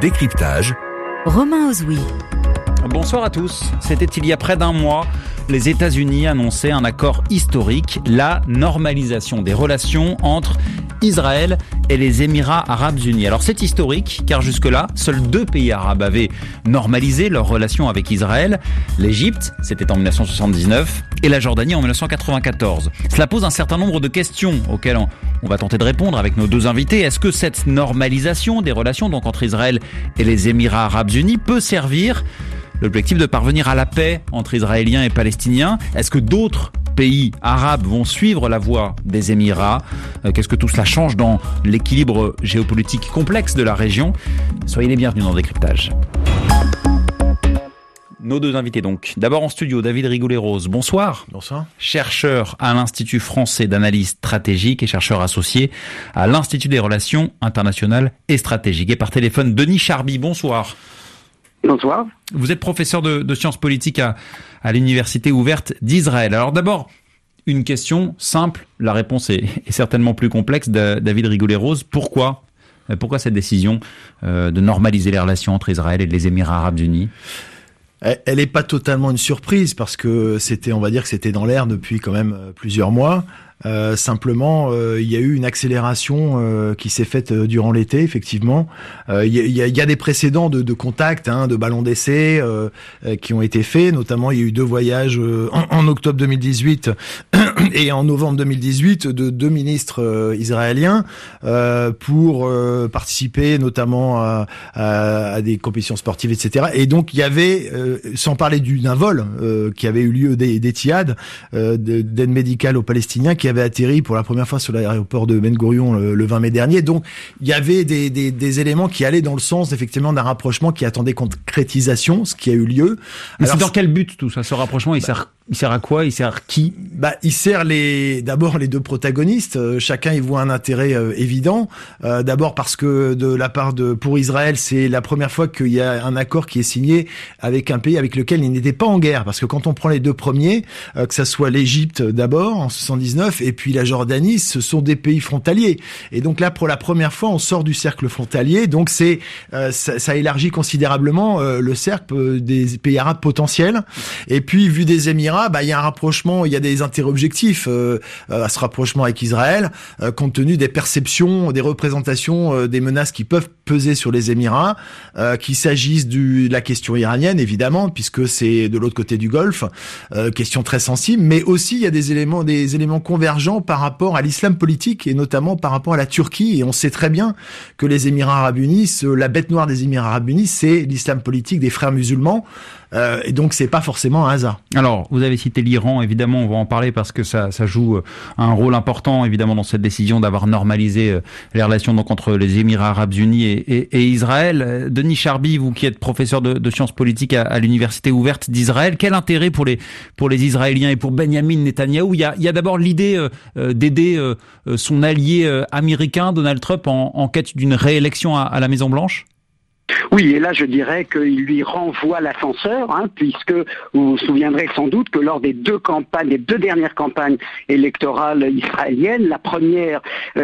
décryptage. Romain Ozoui. Bonsoir à tous. C'était il y a près d'un mois. Les États-Unis annonçaient un accord historique, la normalisation des relations entre Israël et les Émirats Arabes Unis. Alors c'est historique car jusque-là, seuls 2 pays arabes avaient normalisé leurs relations avec Israël. L'Égypte, c'était en 1979, et la Jordanie en 1994. Cela pose un certain nombre de questions auxquelles on va tenter de répondre avec nos 2 invités. Est-ce que cette normalisation des relations donc entre Israël et les Émirats Arabes Unis peut servir l'objectif de parvenir à la paix entre Israéliens et Palestiniens? Est-ce que d'autres pays arabes vont suivre la voie des Émirats? Qu'est-ce que tout cela change dans l'équilibre géopolitique complexe de la région? Soyez les bienvenus dans le décryptage. Nos 2 invités donc. D'abord en studio, David Rigoulet-Rose. Bonsoir. Bonsoir. Chercheur à l'Institut français d'analyse stratégique et chercheur associé à l'Institut des relations internationales et stratégiques. Et par téléphone, Denis Charby. Bonsoir. Bonsoir. Vous êtes professeur de sciences politiques à l'Université ouverte d'Israël. Alors d'abord, une question simple. La réponse est certainement plus complexe. David Rigoulet-Rose, pourquoi cette décision de normaliser les relations entre Israël et les Émirats Arabes Unis ? Elle n'est pas totalement une surprise parce que on va dire que c'était dans l'air depuis quand même plusieurs mois. Simplement, il y a eu une accélération qui s'est faite durant l'été, effectivement. Il y a des précédents de contacts, de ballons d'essai qui ont été faits. Notamment, il y a eu 2 voyages en octobre 2018 et en novembre 2018 de 2 ministres israéliens pour participer notamment à des compétitions sportives, etc. Et donc, il y avait, sans parler d'un vol qui avait eu lieu d'Etihad, d'aide médicale aux Palestiniens, qui avait atterri pour la première fois sur l'aéroport de Ben Gurion le 20 mai dernier. Donc, il y avait des éléments qui allaient dans le sens, effectivement, d'un rapprochement qui attendait concrétisation, ce qui a eu lieu. Mais c'est dans quel but, tout ça? Ce rapprochement, il sert à quoi? Il sert qui? Il sert d'abord les 2 protagonistes. Chacun y voit un intérêt évident. D'abord parce que pour Israël, c'est la première fois qu'il y a un accord qui est signé avec un pays avec lequel il n'était pas en guerre. Parce que quand on prend les 2 premiers, que ça soit l'Égypte d'abord en 79 et puis la Jordanie, ce sont des pays frontaliers. Et donc là, pour la première fois, on sort du cercle frontalier. Donc ça élargit considérablement le cercle des pays arabes potentiels. Et puis, vu des Émirats, il y a un rapprochement, il y a des intérêts objectifs à ce rapprochement avec Israël, compte tenu des perceptions, des représentations, des menaces qui peuvent peser sur les Émirats, qu'il s'agisse de la question iranienne, évidemment, puisque c'est de l'autre côté du Golfe, question très sensible, mais aussi il y a des éléments convergents par rapport à l'islam politique et notamment par rapport à la Turquie. Et on sait très bien que les Émirats Arabes Unis, la bête noire des Émirats Arabes Unis, c'est l'islam politique des frères musulmans. Et donc c'est pas forcément un hasard. Alors vous avez cité l'Iran, évidemment on va en parler parce que ça joue un rôle important évidemment dans cette décision d'avoir normalisé les relations donc entre les Émirats Arabes Unis et Israël. Denis Charby, vous qui êtes professeur de sciences politiques à l'Université ouverte d'Israël, quel intérêt pour les Israéliens et pour Benyamin Netanyahou? Il y a d'abord l'idée d'aider son allié américain Donald Trump en quête d'une réélection à la Maison Blanche. Oui, et là je dirais qu'il lui renvoie l'ascenseur, puisque vous vous souviendrez sans doute que lors des 2 dernières campagnes électorales israéliennes, la première,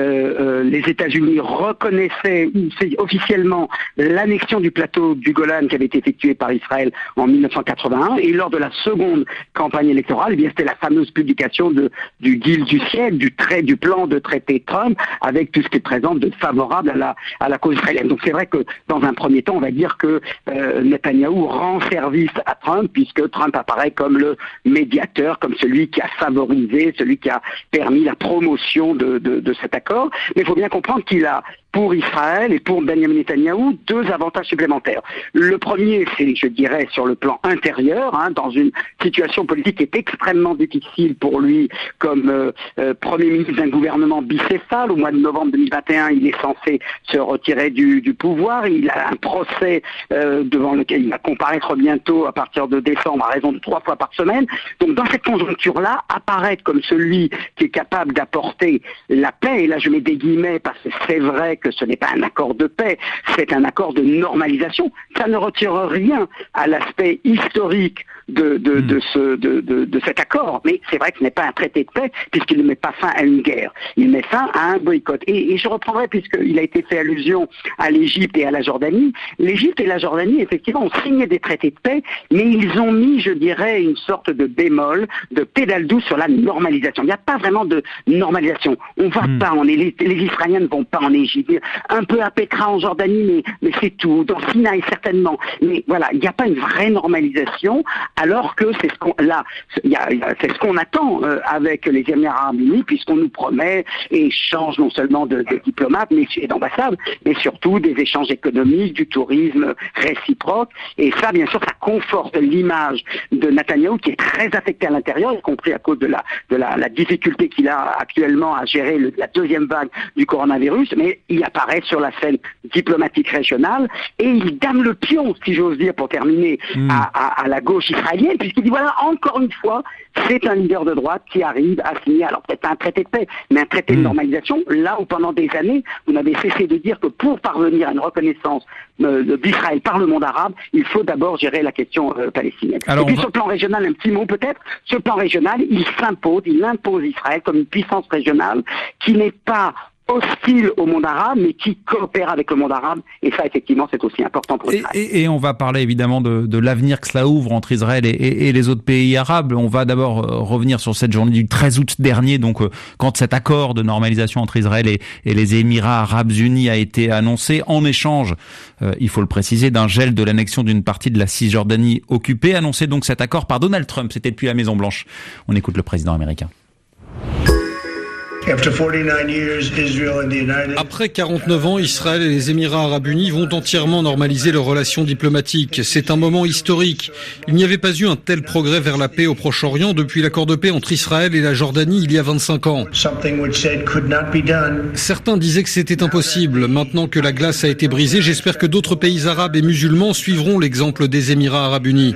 les États-Unis reconnaissaient officiellement l'annexion du plateau du Golan qui avait été effectuée par Israël en 1981, et lors de la seconde campagne électorale, c'était la fameuse publication du deal du siècle, du plan de traité Trump, avec tout ce qui est présent de favorable à la cause israélienne. Donc c'est vrai que dans un premier temps, on va dire que Netanyahou rend service à Trump, puisque Trump apparaît comme le médiateur, comme celui qui a favorisé, celui qui a permis la promotion de cet accord. Mais il faut bien comprendre qu'il a, pour Israël et pour Benjamin Netanyahou, 2 avantages supplémentaires. Le premier, c'est, je dirais, sur le plan intérieur, dans une situation politique qui est extrêmement difficile pour lui, comme Premier ministre d'un gouvernement bicéphale. Au mois de novembre 2021, il est censé se retirer du pouvoir. Il a un procès devant lequel il va comparaître bientôt à partir de décembre à raison de 3 fois par semaine. Donc dans cette conjoncture-là, apparaître comme celui qui est capable d'apporter la paix, et là je mets des guillemets parce que c'est vrai que ce n'est pas un accord de paix, c'est un accord de normalisation. Ça ne retire rien à l'aspect historique de cet accord. Mais c'est vrai que ce n'est pas un traité de paix, puisqu'il ne met pas fin à une guerre. Il met fin à un boycott. Et je reprendrai, puisqu'il a été fait allusion à l'Égypte et à la Jordanie. L'Égypte et la Jordanie, effectivement, ont signé des traités de paix, mais ils ont mis, je dirais, une sorte de bémol, de pédale douce sur la normalisation. Il n'y a pas vraiment de normalisation. On va pas les Israéliens ne vont pas en Égypte. Un peu à Petra en Jordanie, mais c'est tout. Dans Sinaï, certainement. Mais voilà, il n'y a pas une vraie normalisation, alors que c'est ce qu'on attend avec les Émirats arabes unis, puisqu'on nous promet échange non seulement de diplomates et d'ambassades, mais surtout des échanges économiques, du tourisme réciproque. Et ça, bien sûr, ça conforte l'image de Netanyahou, qui est très affecté à l'intérieur, y compris à cause de la difficulté qu'il a actuellement à gérer la deuxième vague du coronavirus, mais il apparaît sur la scène diplomatique régionale et il dame le pion, si j'ose dire, pour terminer, à la gauche israélienne, puisqu'il dit voilà, encore une fois, c'est un leader de droite qui arrive à signer, alors peut-être pas un traité de paix, mais un traité de normalisation, là où pendant des années, vous n'avez cessé de dire que pour parvenir à une reconnaissance d'Israël par le monde arabe, il faut d'abord gérer la question palestinienne. Alors, et puis sur le plan régional, un petit mot peut-être, sur le plan régional, il impose Israël comme une puissance régionale qui n'est pas hostile au monde arabe, mais qui coopère avec le monde arabe. Et ça, effectivement, c'est aussi important pour Israël. Et on va parler évidemment de l'avenir que cela ouvre entre Israël et les autres pays arabes. On va d'abord revenir sur cette journée du 13 août dernier, donc quand cet accord de normalisation entre Israël et les Émirats arabes unis a été annoncé, en échange, il faut le préciser, d'un gel de l'annexion d'une partie de la Cisjordanie occupée. Annoncé donc cet accord par Donald Trump, c'était depuis la Maison-Blanche. On écoute le président américain. Après 49 ans, Israël et les Émirats arabes unis vont entièrement normaliser leurs relations diplomatiques. C'est un moment historique. Il n'y avait pas eu un tel progrès vers la paix au Proche-Orient depuis l'accord de paix entre Israël et la Jordanie il y a 25 ans. Certains disaient que c'était impossible. Maintenant que la glace a été brisée, j'espère que d'autres pays arabes et musulmans suivront l'exemple des Émirats arabes unis.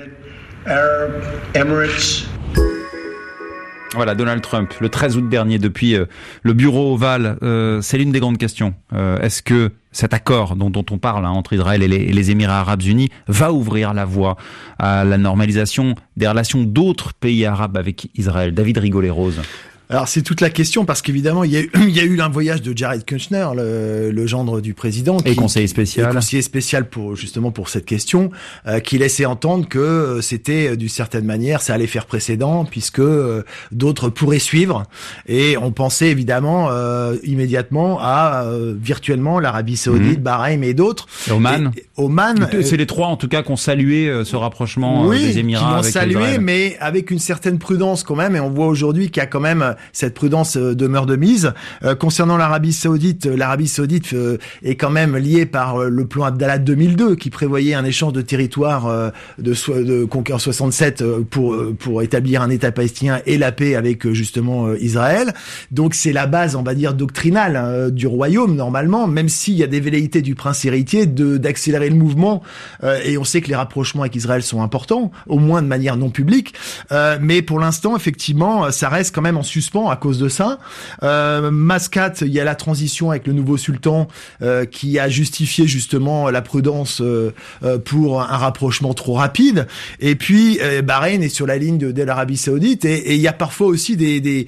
Voilà, Donald Trump, le 13 août dernier, depuis le bureau ovale, c'est l'une des grandes questions. Est-ce que cet accord dont on parle entre Israël et les Émirats arabes unis va ouvrir la voie à la normalisation des relations d'autres pays arabes avec Israël? David Rigolet-Rose. Alors c'est toute la question, parce qu'évidemment il y a eu un voyage de Jared Kushner, le gendre du président, et conseiller spécial pour cette question, qui laissait entendre que c'était d'une certaine manière ça allait faire précédent, puisque d'autres pourraient suivre, et on pensait évidemment immédiatement à virtuellement l'Arabie Saoudite, Bahreïn et d'autres. Oman. C'est les trois en tout cas qui ont salué ce rapprochement des Émirats avec Israël. Oui, qui l'ont salué, mais avec une certaine prudence quand même, et on voit aujourd'hui qu'il y a quand même cette prudence demeure de mise. Concernant l'Arabie Saoudite est quand même liée par le plan Abdallah 2002 qui prévoyait un échange de territoire de conquête en 67 pour établir un État palestinien et la paix avec justement Israël. Donc c'est la base, on va dire, doctrinale du royaume normalement, même s'il y a des velléités du prince héritier d'accélérer le mouvement, et on sait que les rapprochements avec Israël sont importants, au moins de manière non publique, mais pour l'instant effectivement ça reste quand même en suspens à cause de ça. Mascate, il y a la transition avec le nouveau sultan qui a justifié justement la prudence pour un rapprochement trop rapide. Et puis Bahreïn est sur la ligne de l'Arabie Saoudite, et il y a parfois aussi des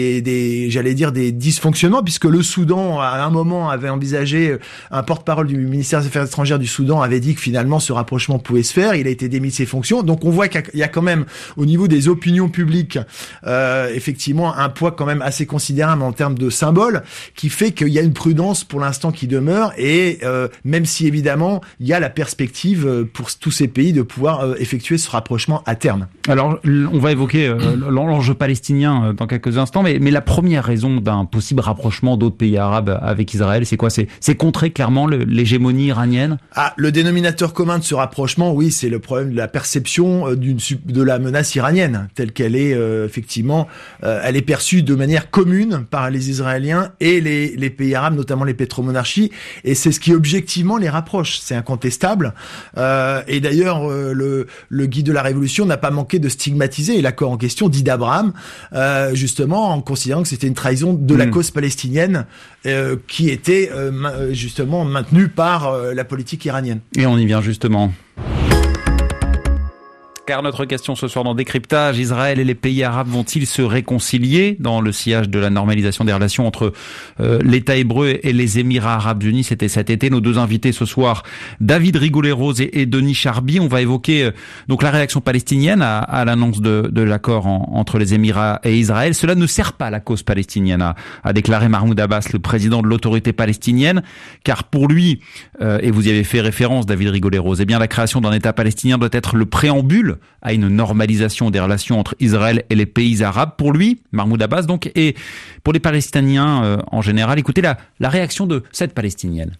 dysfonctionnements, puisque le Soudan à un moment avait envisagé, un porte-parole du ministère des Affaires étrangères du Soudan avait dit que finalement ce rapprochement pouvait se faire. Il a été démis de ses fonctions. Donc on voit qu'il y a quand même au niveau des opinions publiques effectivement un poids quand même assez considérable en termes de symbole, qui fait qu'il y a une prudence pour l'instant qui demeure, et même si évidemment il y a la perspective pour tous ces pays de pouvoir effectuer ce rapprochement à terme. Alors on va évoquer l'enjeu palestinien dans quelques instants, mais la première raison d'un possible rapprochement d'autres pays arabes avec Israël, c'est quoi? C'est contrer clairement l'hégémonie iranienne? Le dénominateur commun de ce rapprochement, oui, c'est le problème de la perception de la menace iranienne telle qu'elle est effectivement, elle est perçue de manière commune par les Israéliens et les pays arabes, notamment les pétromonarchies, et c'est ce qui objectivement les rapproche, c'est incontestable. Et d'ailleurs le guide de la Révolution n'a pas manqué de stigmatiser l'accord en question dit d'Abraham, justement en considérant que c'était une trahison de la cause palestinienne qui était justement maintenue par la politique iranienne. Et on y vient justement. car notre question ce soir dans Décryptage, Israël et les pays arabes vont-ils se réconcilier dans le sillage de la normalisation des relations entre l'État hébreu et les Émirats arabes unis? C'était cet été. Nos deux invités ce soir, David Rigoleros et Denis Charby. On va évoquer donc la réaction palestinienne à l'annonce de l'accord entre les Émirats et Israël. Cela ne sert pas la cause palestinienne, a déclaré Mahmoud Abbas, le président de l'autorité palestinienne, car pour lui, et vous y avez fait référence, David Rigoleros, eh bien la création d'un État palestinien doit être le préambule à une normalisation des relations entre Israël et les pays arabes. Pour lui, Mahmoud Abbas donc, et pour les Palestiniens en général. Écoutez la réaction de cette Palestinienne.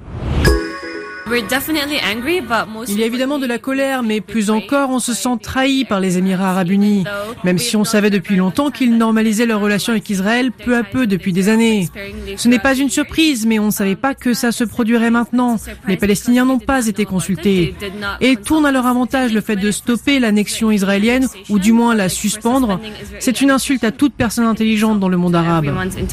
Il y a évidemment de la colère, mais plus encore, on se sent trahi par les Émirats arabes unis. Même si on savait depuis longtemps qu'ils normalisaient leurs relations avec Israël peu à peu depuis des années. Ce n'est pas une surprise, mais on ne savait pas que ça se produirait maintenant. Les Palestiniens n'ont pas été consultés. Et tourne à leur avantage le fait de stopper l'annexion israélienne, ou du moins la suspendre. C'est une insulte à toute personne intelligente dans le monde arabe.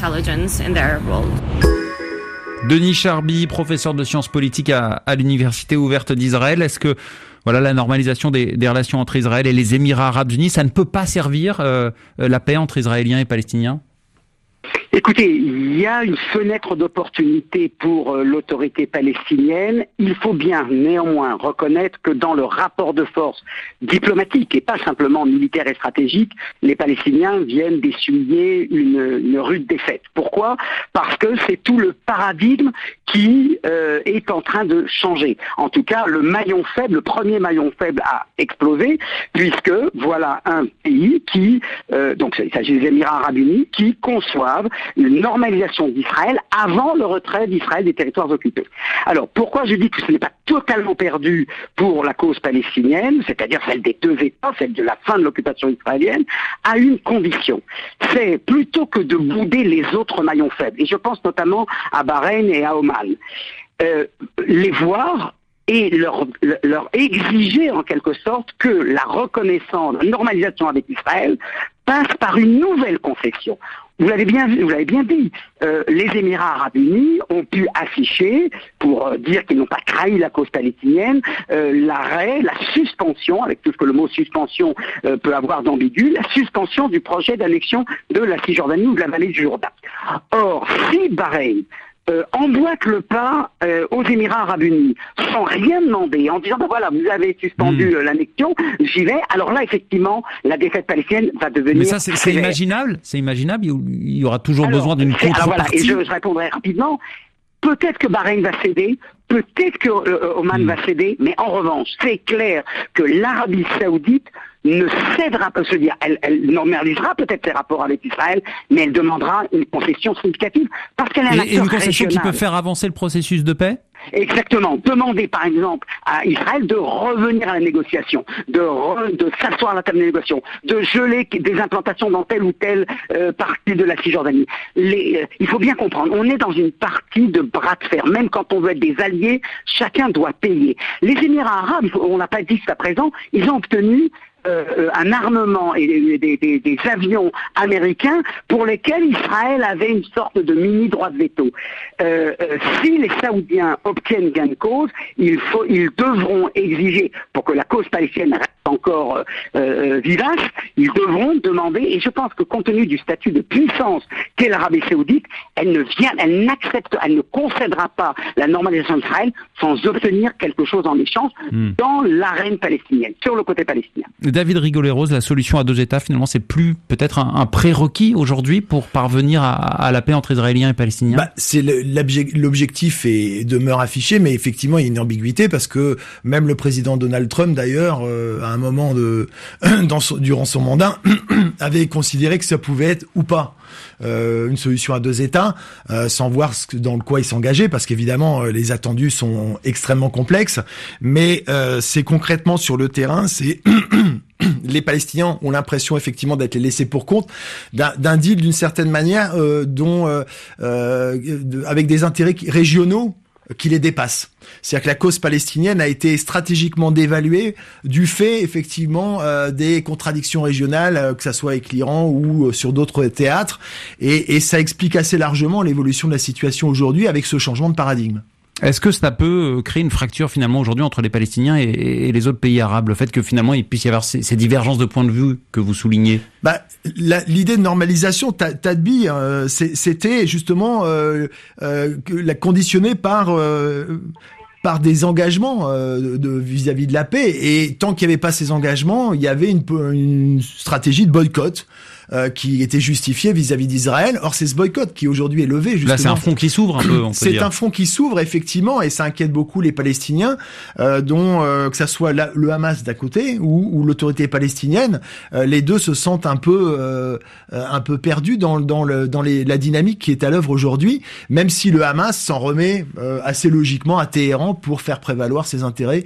Denis Charby, professeur de sciences politiques à l'Université ouverte d'Israël. Est-ce que la normalisation des relations entre Israël et les Émirats arabes unis, ça ne peut pas servir la paix entre Israéliens et Palestiniens ? Écoutez, il y a une fenêtre d'opportunité pour l'autorité palestinienne. Il faut bien néanmoins reconnaître que dans le rapport de force diplomatique et pas simplement militaire et stratégique, les Palestiniens viennent d'essuyer une rude défaite. Pourquoi ? Parce que c'est tout le paradigme qui est en train de changer. En tout cas, le premier maillon faible a explosé, puisque voilà un pays qui, donc il s'agit des Émirats arabes unis, qui conçoivent une normalisation d'Israël avant le retrait d'Israël des territoires occupés. Alors, pourquoi je dis que ce n'est pas totalement perdu pour la cause palestinienne, c'est-à-dire celle des deux États, celle de la fin de l'occupation israélienne, à une condition. C'est plutôt que de bouder les autres maillons faibles, et je pense notamment à Bahreïn et à Oman, les voir et leur exiger en quelque sorte que la reconnaissance, la normalisation avec Israël passe par une nouvelle concession. Vous l'avez bien dit, les Émirats arabes unis ont pu afficher, pour dire qu'ils n'ont pas trahi la cause palestinienne, l'arrêt, la suspension, avec tout ce que le mot suspension peut avoir d'ambigu, la suspension du projet d'annexion de la Cisjordanie ou de la vallée du Jourdain. Or, si Bahreïn emboîte le pas aux Émirats arabes unis sans rien demander, en disant voilà, vous avez suspendu l'annexion, j'y vais. Alors là, effectivement, la défaite palestinienne va devenir. Mais ça, c'est imaginable. C'est imaginable. Il y aura toujours besoin d'une contrepartie. Et je répondrai rapidement. Peut-être que Bahreïn va céder, peut-être que Oman va céder, mais en revanche, c'est clair que l'Arabie saoudite ne cédera pas, c'est-à-dire elle normalisera peut-être ses rapports avec Israël, mais elle demandera une concession significative parce qu'elle est un acteur régional. Et une concession régional. qui peut faire avancer le processus de paix ? Exactement. Demander, par exemple, à Israël de revenir à la négociation, de s'asseoir à la table de négociation, de geler des implantations dans telle ou telle partie de la Cisjordanie. Il faut bien comprendre, on est dans une partie de bras de fer. Même quand on veut être des alliés, chacun doit payer. Les Émirats arabes, on n'a pas dit jusqu'à présent, ils ont obtenu un armement et des avions américains pour lesquels Israël avait une sorte de mini droit de veto. Si les Saoudiens obtiennent gain de cause, ils devront exiger, pour que la cause palestinienne reste encore vivace, ils devront demander, et je pense que compte tenu du statut de puissance qu'est l'Arabie saoudite, elle ne concédera pas la normalisation d'Israël sans obtenir quelque chose en échange dans l'arène palestinienne, sur le côté palestinien. David Rigoleros, la solution à deux États, finalement, c'est plus peut-être un prérequis aujourd'hui pour parvenir à la paix entre Israéliens et Palestiniens ? C'est l'objectif demeure affiché, mais effectivement, il y a une ambiguïté parce que même le président Donald Trump, d'ailleurs, à un moment durant son mandat, avait considéré que ça pouvait être ou pas une solution à deux États, sans voir dans quoi il s'engageait, parce qu'évidemment les attendus sont extrêmement complexes, mais c'est concrètement sur le terrain, c'est les Palestiniens ont l'impression effectivement d'être laissés pour compte d'un deal d'une certaine manière avec des intérêts régionaux qui les dépassent. C'est-à-dire que la cause palestinienne a été stratégiquement dévaluée du fait, effectivement, des contradictions régionales, que ça soit avec l'Iran ou sur d'autres théâtres. Et ça explique assez largement l'évolution de la situation aujourd'hui avec ce changement de paradigme. Est-ce que ça peut créer une fracture finalement aujourd'hui entre les Palestiniens et les autres pays arabes, le fait que finalement il puisse y avoir ces divergences de points de vue que vous soulignez? L'idée de normalisation, Tadbi, c'était justement la conditionnée par des engagements vis-à-vis de la paix. Et tant qu'il n'y avait pas ces engagements, il y avait une stratégie de boycott qui était justifiée vis-à-vis d'Israël. Or, c'est ce boycott qui aujourd'hui est levé, justement. Là, c'est un front qui s'ouvre un peu, on peut dire. C'est un front qui s'ouvre, effectivement, et ça inquiète beaucoup les Palestiniens, dont que ça soit le Hamas d'un côté ou l'autorité palestinienne. Les deux se sentent un peu perdus dans la dynamique qui est à l'œuvre aujourd'hui, même si le Hamas s'en remet assez logiquement à Téhéran pour faire prévaloir ses intérêts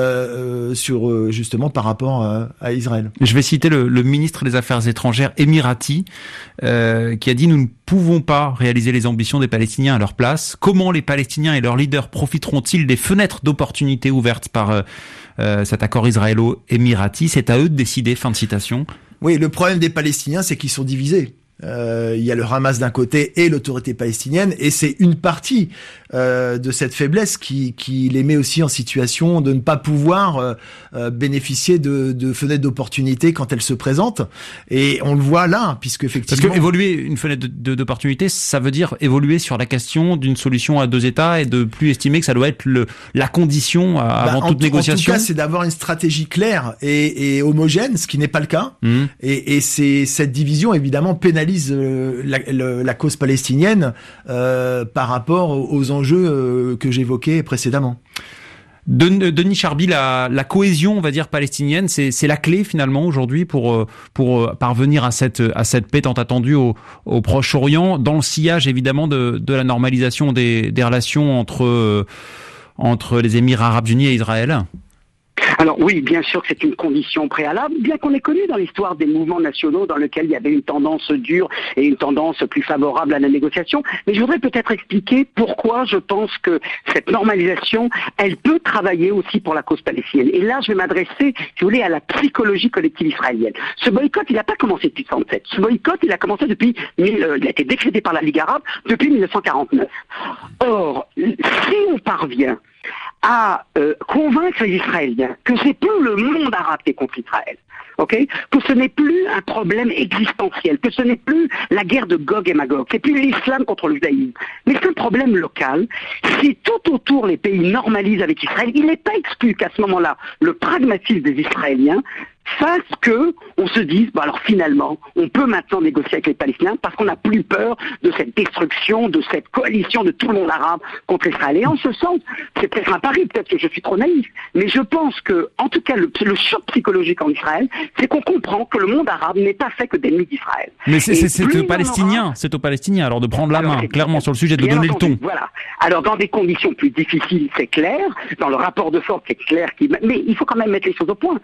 sur justement par rapport à Israël. Je vais citer le ministre des Affaires étrangères émirati qui a dit: nous ne pouvons pas réaliser les ambitions des Palestiniens à leur place. Comment les Palestiniens et leurs leaders profiteront-ils des fenêtres d'opportunités ouvertes par cet accord israélo-émirati? C'est à eux de décider. Fin de citation. Oui, le problème des Palestiniens, c'est qu'ils sont divisés. Il y a le Hamas d'un côté et l'autorité palestinienne, et c'est une partie de cette faiblesse qui les met aussi en situation de ne pas pouvoir bénéficier de fenêtres d'opportunité quand elles se présentent. Et on le voit là, puisque effectivement... Parce que évoluer une fenêtre d'opportunité, ça veut dire évoluer sur la question d'une solution à deux États et de plus estimer que ça doit être la condition avant toute négociation. En tout cas, c'est d'avoir une stratégie claire et homogène, ce qui n'est pas le cas. Et cette division, évidemment, pénalise la cause palestinienne par rapport aux enjeux que j'évoquais précédemment. Denis Charby, la cohésion, on va dire, palestinienne, c'est la clé finalement aujourd'hui pour parvenir à cette paix tant attendue au Proche-Orient, dans le sillage évidemment de la normalisation des relations entre les Émirats arabes unis et Israël. Alors oui, bien sûr que c'est une condition préalable, bien qu'on ait connu dans l'histoire des mouvements nationaux dans lesquels il y avait une tendance dure et une tendance plus favorable à la négociation. Mais je voudrais peut-être expliquer pourquoi je pense que cette normalisation, elle peut travailler aussi pour la cause palestinienne. Et là, je vais m'adresser, si vous voulez, à la psychologie collective israélienne. Ce boycott, il n'a pas commencé depuis 1967. Ce boycott, il a commencé il a été décrété par la Ligue arabe depuis 1949. Or, si on parvient à convaincre les Israéliens que c'est plus le monde arabe qui est contre Israël, que ce n'est plus un problème existentiel, que ce n'est plus la guerre de Gog et Magog, c'est plus l'islam contre le judaïsme, mais c'est un problème local. Si tout autour les pays normalisent avec Israël, il n'est pas exclu qu'à ce moment-là, le pragmatisme des Israéliens fasse que on se dise, alors finalement, on peut maintenant négocier avec les Palestiniens parce qu'on n'a plus peur de cette destruction, de cette coalition de tout le monde arabe contre Israël. Et en ce sens, c'est peut-être un pari, peut-être que je suis trop naïf, mais je pense que, en tout cas, le choc psychologique en Israël, c'est qu'on comprend que le monde arabe n'est pas fait que d'ennemis d'Israël. Mais c'est aux Palestiniens alors de prendre la main, clairement, sur le sujet, de donner le ton. Voilà. Alors, dans des conditions plus difficiles, c'est clair. Dans le rapport de force, c'est clair. Mais il faut quand même mettre les choses au point.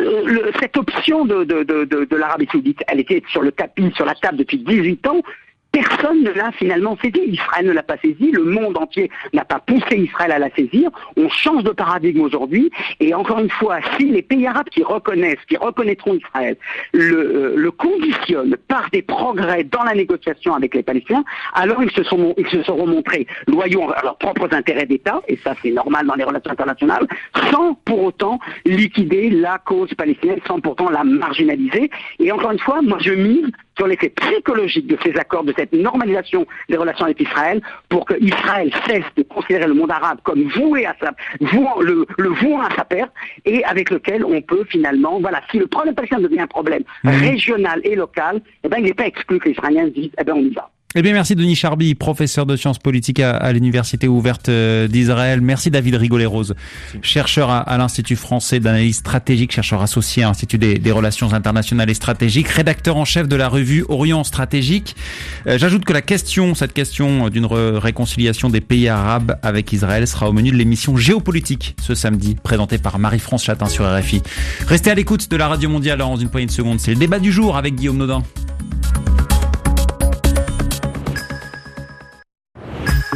Cette option de l'Arabie Saoudite, elle était sur la table depuis 18 ans. Personne ne l'a finalement saisi. Israël ne l'a pas saisi. Le monde entier n'a pas poussé Israël à la saisir. On change de paradigme aujourd'hui. Et encore une fois, si les pays arabes qui reconnaîtront Israël, le conditionnent par des progrès dans la négociation avec les Palestiniens, alors ils se seront montrés loyaux à leurs propres intérêts d'État, et ça c'est normal dans les relations internationales, sans pour autant liquider la cause palestinienne, sans pourtant la marginaliser. Et encore une fois, moi je mise sur l'effet psychologique de ces accords, de cette normalisation des relations avec Israël, pour que Israël cesse de considérer le monde arabe comme voué à sa perte, et avec lequel on peut finalement, si le problème palestinien devient un problème régional et local, il n'est pas exclu que les Israéliens disent, on y va. Eh bien, merci Denis Charby, professeur de sciences politiques à l'Université ouverte d'Israël. Merci David Rigolet-Rose, chercheur à l'Institut français d'analyse stratégique, chercheur associé à l'Institut des relations internationales et stratégiques, rédacteur en chef de la revue Orient Stratégique. J'ajoute que cette question d'une réconciliation des pays arabes avec Israël sera au menu de l'émission Géopolitique ce samedi, présentée par Marie-France Chatin sur RFI. Restez à l'écoute de la Radio Mondiale dans une poignée de secondes. C'est le débat du jour avec Guillaume Nodin.